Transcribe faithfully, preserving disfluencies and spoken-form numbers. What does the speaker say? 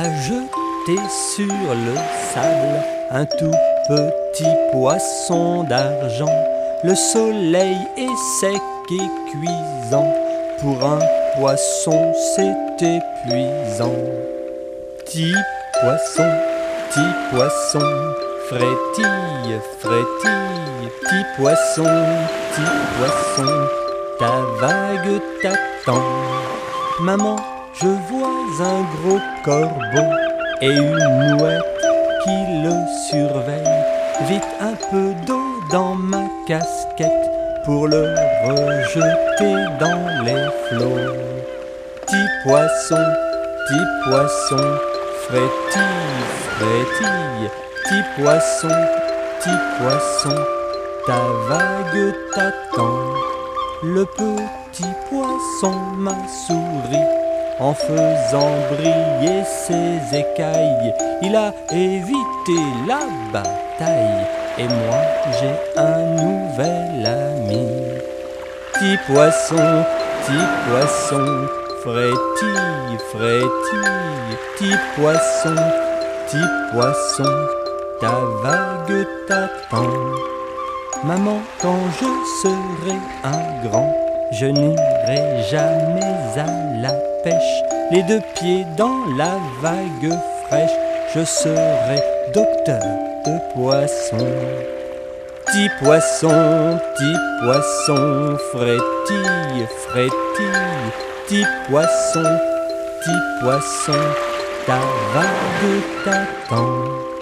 jeté sur le sable un tout petit poisson d'argent. Le soleil est sec et cuisant, pour un poisson c'est épuisant. Petit poisson, petit poisson, frétille, frétille. Petit poisson, petit poisson, ta vague t'attend. Maman, je vois un gros corbeau et une mouette qui le surveille. Vite un peu d'eau dans ma casquette pour le rejeter dans les flots. Petit poisson, petit poisson, frétille, frétille. Petit poisson, petit poisson, ta vague t'attend. Le petit poisson m'a souri en faisant briller ses écailles. Il a évité la bataille et moi j'ai un nouvel ami. Petit poisson, petit poisson, frétille, frétille. Petit poisson, petit poisson, ta vague t'attend. Maman, quand je serai un grand, je n'irai jamais à la pêche. Les deux pieds dans la vague fraîche, je serai docteur de poissons. Petit poisson, petit poisson, frétille, frétille. Petit poisson, petit poisson, ta vague t'attend.